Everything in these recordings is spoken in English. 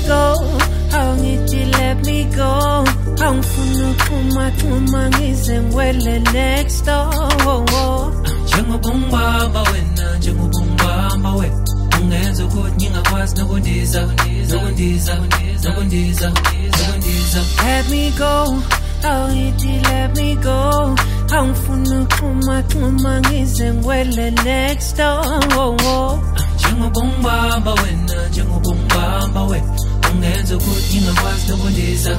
go. How did you let me go? How funu kuma kuma ngizengwele next door. Njengobumba wena, njengobumba we. Ungenza ukuthi ngingakwazi nokundiza. Let me go. How did you let me go? How funu kuma kuma ngizengwele next door. Njengobumba wena, njengobumba we. Ungenza ukuthi ngingakwazi nokundiza.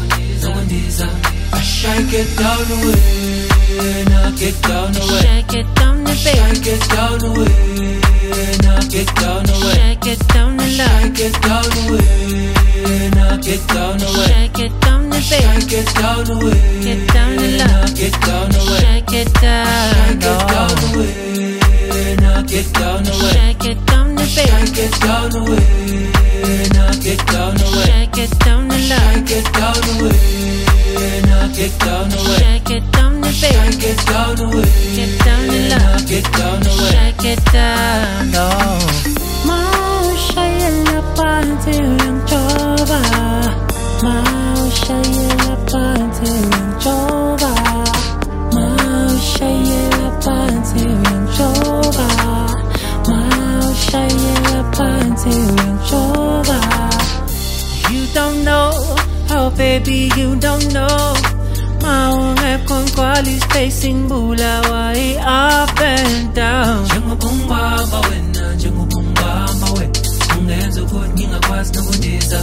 Shake it down away, now get down away. Shake it down the baby. Shake it down away, now get down away. Shake it down the love. Shake it down away, now get down away. Shake it down the baby. Shake it down away, Get down the now love. get down away. Shake it down. Shake it down away, now get down away. Shake it down the baby. Shake it down away, now get down away. Shake it down the love. Shake it down away, now get down away. Shake it down the baby. Shake it down away, Get down the now love. get down away. Shake it down. Mau shayela panty yang coba. Mau shayela panty yang coba. Mau shayela panty yang coba. Mau shayela panty yang coba. You don't know, oh baby, you don't know. Maungep con quali spacing bula way up and down. Njengobumba wena, njengobumba we. Ungenza ukuthi ngingakwazi nokundiza.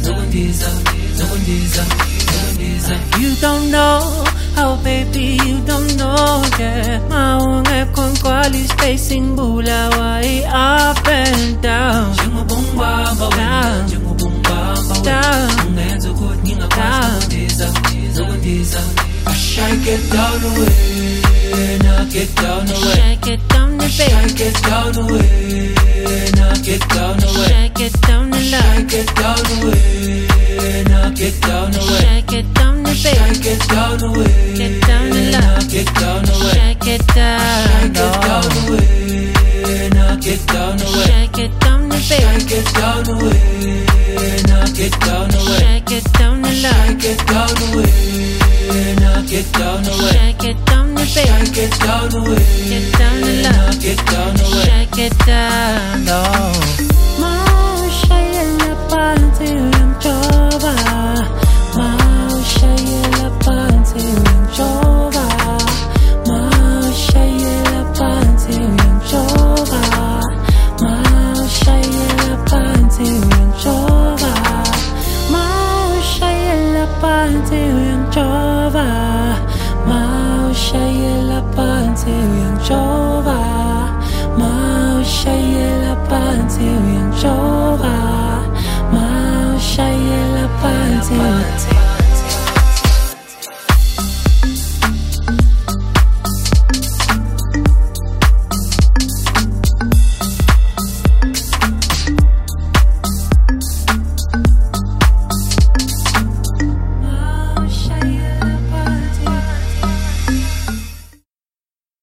You don't know, oh baby, you don't know, yeah. Maungep con quali spacing bula way up and down. Njengobumba wena, njengobumba we. Down. Ungenza ukuthi ngingakwazi nokundiza. Shake it down away, now get down away. Shake it down the baby. Shake it down away, now get down away. Shake it down the love. Shake it down away, now get down away. Shake it down the baby. Shake it down away, Get down the now love. get down away. Shake it down. Shake it down away, now get down away. Shake it down the baby. Shake it down away, now get down away. Shake it down the love. Shake it down away, now get down away. Shake it down the baby. Shake it down away, Get down the now love. get down away. Shake it down. Mau shayela panty yang coba. Mau shayela panty yang coba. Mau shayela panty yang coba. Mau shayela panty yang coba. Mau shayela panty yang coba. Mau shayela panty yang coba. Mau shayela panty yang coba. Mau shayela panty.